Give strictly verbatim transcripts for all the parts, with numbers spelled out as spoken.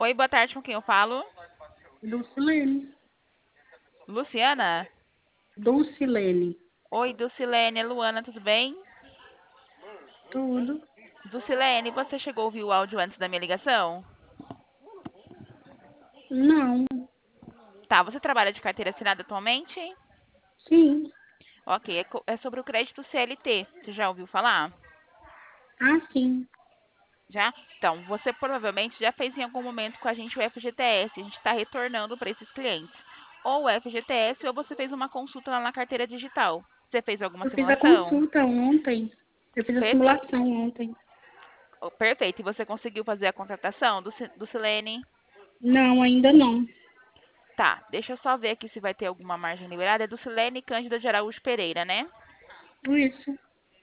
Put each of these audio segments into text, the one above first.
Oi, boa tarde, com quem eu falo? Dulcilene. Luciana? Dulcilene. Oi, Dulcilene, é Luana, tudo bem? Tudo. Dulcilene, você chegou a ouvir o áudio antes da minha ligação? Não. Tá, você trabalha de carteira assinada atualmente? Sim. Ok, é, co- é sobre o crédito C L T. Você já ouviu falar? Ah, sim. Já? Então, você provavelmente já fez em algum momento com a gente o F G T S. A gente está retornando para esses clientes. Ou o F G T S, ou você fez uma consulta lá na carteira digital. Você fez alguma Eu fiz a simulação? consulta ontem. Eu fiz a Perfeito. simulação ontem. Oh, perfeito. E você conseguiu fazer a contratação do, Ci- do Silene? Não, ainda não. Tá, deixa eu só ver aqui se vai ter alguma margem liberada. É do Silene Cândida de Araújo Pereira, né? Isso.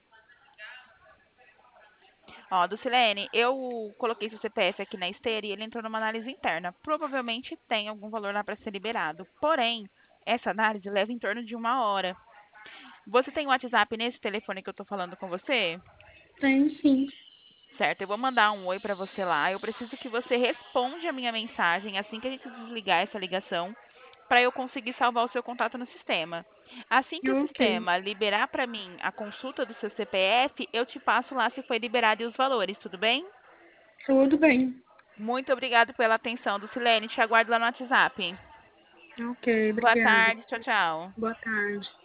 Ó, do Silene, eu coloquei seu C P F aqui na esteira e ele entrou numa análise interna. Provavelmente tem algum valor lá para ser liberado. Porém, essa análise leva em torno de uma hora. Você tem o WhatsApp nesse telefone que eu tô falando com você? Tenho sim. Certo, eu vou mandar um oi para você lá. Eu preciso que você responda a minha mensagem assim que a gente desligar essa ligação, para eu conseguir salvar o seu contato no sistema. Assim que o Ok. sistema liberar para mim a consulta do seu C P F, eu te passo lá se foi liberado e os valores, tudo bem? Tudo bem. Muito obrigado pela atenção, Dulcilene. Te aguardo lá no WhatsApp. Ok, Boa obrigada. tarde, tchau, tchau. Boa tarde.